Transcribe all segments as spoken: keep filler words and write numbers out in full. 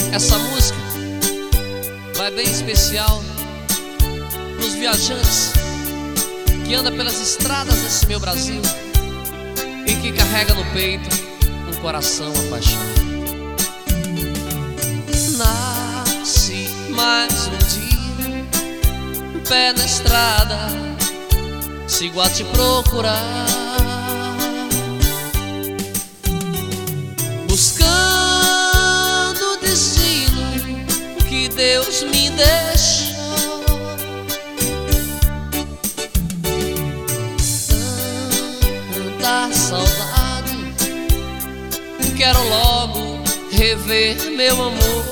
Essa música vai bem especial pros viajantes que andam pelas estradas desse meu Brasil e que carrega no peito um coração apaixonado. Nasci mais um dia, pé na estrada, sigo a te procurar, buscando o destino que Deus me deixou. Tanta saudade, quero logo rever meu amor.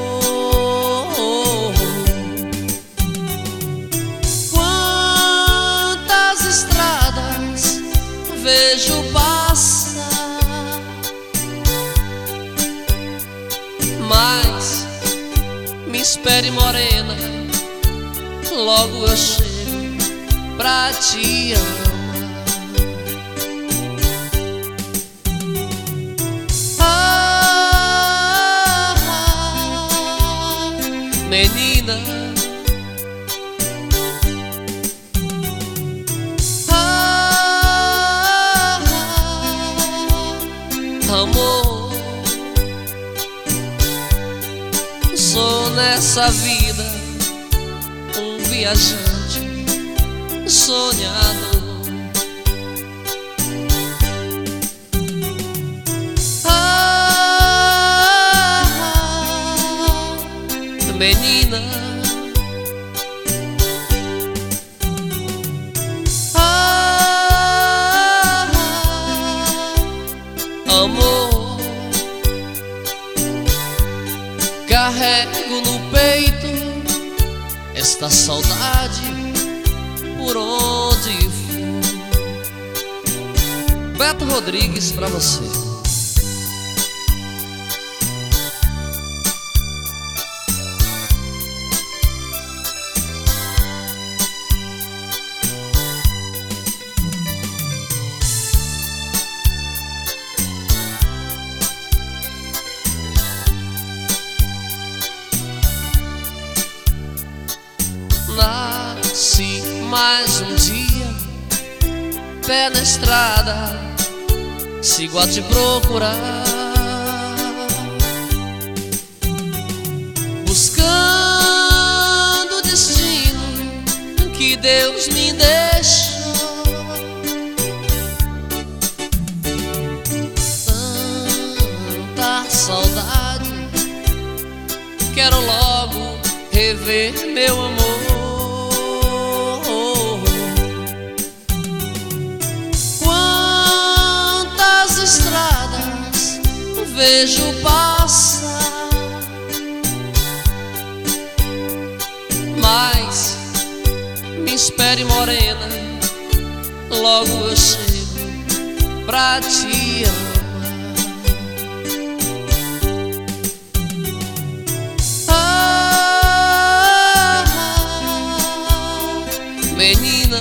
Quantas estradas vejo passar, mas me espere, morena, logo eu chego pra te amar. Menina, ah, amor, sou nessa vida um viajante sonhador. Menina, ah, amor, carrego no peito esta saudade por onde for. Beto Rodrigues pra você. Nasci mais um dia, pé na estrada, sigo a te procurar, buscando o destino que Deus me deixou. Tanta saudade, quero logo rever meu amor. Estradas vejo passar, mas me espere, morena, logo eu chego pra te amar. Ah, menina,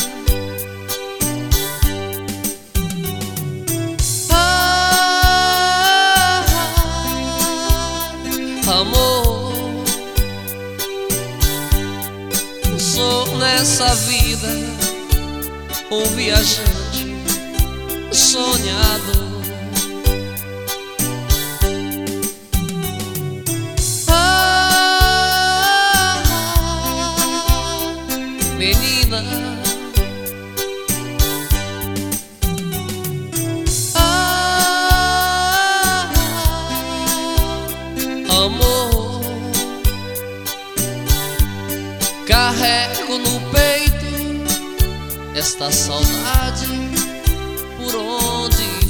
amor, sou nessa vida um viajante sonhador. Ah, menina, ah, amor, carrego no peito esta saudade por onde